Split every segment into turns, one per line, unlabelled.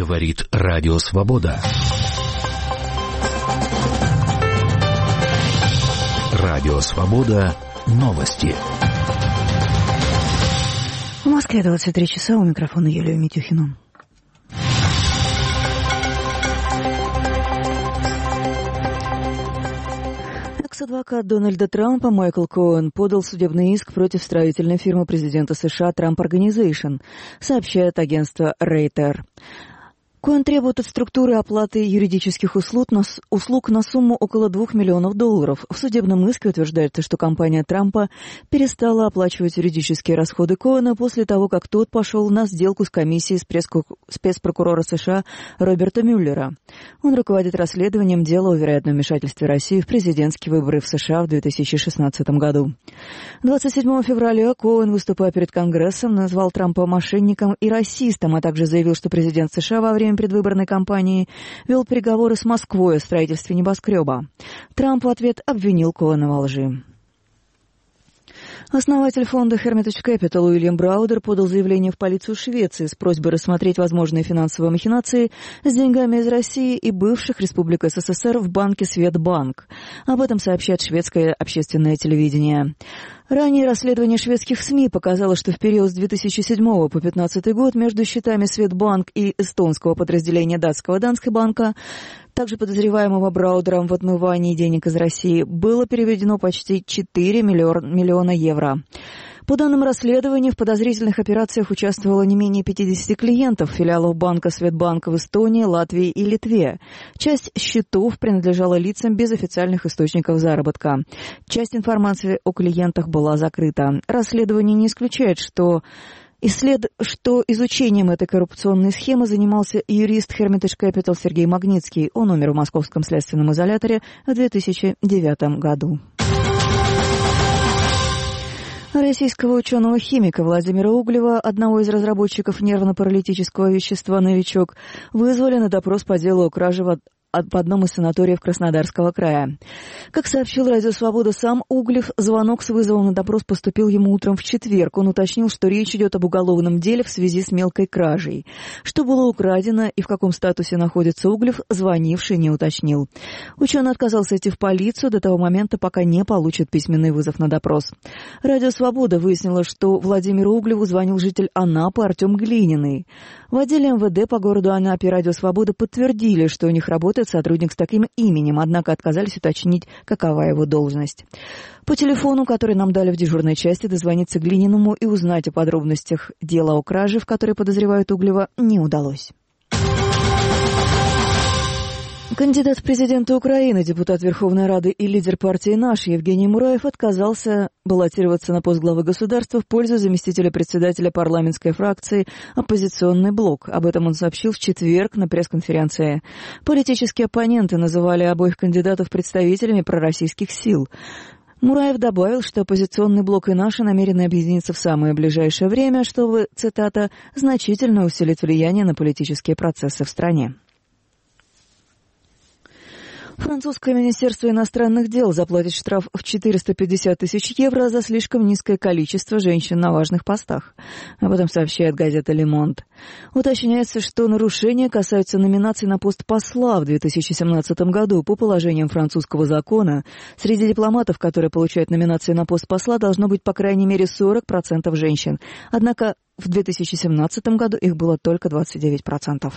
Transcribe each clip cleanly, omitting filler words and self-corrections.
Говорит Радио Свобода. Радио Свобода. Новости.
В Москве 23 часа. У микрофона Юлия Митюхина. Экс-адвокат Дональда Трампа Майкл Коэн подал судебный иск против строительной фирмы президента США Trump Organization, сообщает агентство Рейтер. Коэн требует от структуры оплаты юридических услуг на сумму около $2 миллионов. В судебном иске утверждается, что компания Трампа перестала оплачивать юридические расходы Коэна после того, как тот пошел на сделку с комиссией спецпрокурора США Роберта Мюллера. Он руководит расследованием дела о вероятном вмешательстве России в президентские выборы в США в 2016 году. 27 февраля Коэн, выступая перед Конгрессом, назвал Трампа мошенником и расистом, а также заявил, что президент США во время предвыборной кампании вел переговоры с Москвой о строительстве небоскреба. Трамп в ответ обвинил Коэна во лжи. Основатель фонда Hermitage Capital Уильям Браудер подал заявление в полицию Швеции с просьбой рассмотреть возможные финансовые махинации с деньгами из России и бывших республик СССР в банке Светбанк. Об этом сообщает шведское общественное телевидение. Ранее расследование шведских СМИ показало, что в период с 2007 по 2015 год между счетами Светбанк и эстонского подразделения датского Данske банка, также подозреваемого Браудером в отмывании денег из России, было переведено почти 4 миллиона евро. По данным расследования, в подозрительных операциях участвовало не менее 50 клиентов филиалов банка Светбанк в Эстонии, Латвии и Литве. Часть счетов принадлежала лицам без официальных источников заработка. Часть информации о клиентах была закрыта. Расследование не исключает, что изучением этой коррупционной схемы занимался юрист Hermitage Capital Сергей Магнитский. Он умер в московском следственном изоляторе в 2009 году. Российского ученого-химика Владимира Углева, одного из разработчиков нервно-паралитического вещества «Новичок», вызвали на допрос по делу о краже в одном из санаториев Краснодарского края. Как сообщил Радио Свобода сам Углев, звонок с вызовом на допрос поступил ему утром в четверг. Он уточнил, что речь идет об уголовном деле в связи с мелкой кражей. Что было украдено и в каком статусе находится Углев, звонивший не уточнил. Ученый отказался идти в полицию до того момента, пока не получит письменный вызов на допрос. Радио Свобода выяснило, что Владимиру Углеву звонил житель Анапы Артем Глининый. В отделе МВД по городу Анапе Радио Свобода подтвердили, что у них работает сотрудник с таким именем, однако отказались уточнить, какова его должность. По телефону, который нам дали в дежурной части, дозвониться Глининому и узнать о подробностях дела о краже, в которой подозревают Углева, не удалось. Кандидат в президенты Украины, депутат Верховной Рады и лидер партии «Наш» Евгений Мураев отказался баллотироваться на пост главы государства в пользу заместителя председателя парламентской фракции «Оппозиционный блок». Об этом он сообщил в четверг на пресс-конференции. Политические оппоненты называли обоих кандидатов представителями пророссийских сил. Мураев добавил, что «Оппозиционный блок» и «Наши» намерены объединиться в самое ближайшее время, чтобы, цитата, «значительно усилить влияние на политические процессы в стране». Французское министерство иностранных дел заплатит штраф в 450 тысяч евро за слишком низкое количество женщин на важных постах. Об этом сообщает газета «Le Monde». Уточняется, что нарушения касаются номинаций на пост посла в 2017 году. По положениям французского закона, среди дипломатов, которые получают номинации на пост посла, должно быть по крайней мере 40% женщин. Однако в 2017 году их было только 29%.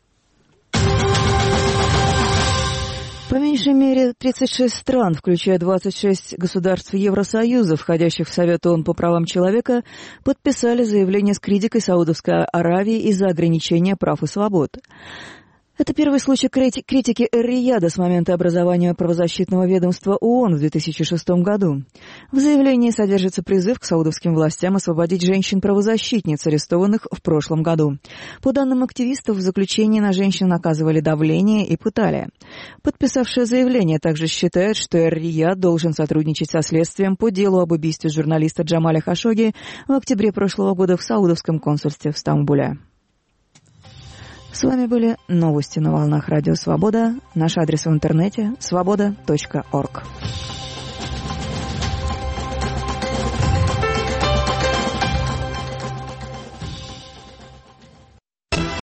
По меньшей мере 36 стран, включая 26 государств Евросоюза, входящих в Совет ООН по правам человека, подписали заявление с критикой Саудовской Аравии из-за ограничения прав и свобод. Это первый случай критики Эр-Рияда с момента образования правозащитного ведомства ООН в 2006 году. В заявлении содержится призыв к саудовским властям освободить женщин-правозащитниц, арестованных в прошлом году. По данным активистов, в заключении на женщин оказывали давление и пытали. Подписавшие заявление также считают, что Эр-Рияд должен сотрудничать со следствием по делу об убийстве журналиста Джамаля Хашогги в октябре прошлого года в саудовском консульстве в Стамбуле. С вами были новости на волнах Радио Свобода. Наш адрес в интернете – свобода.орг.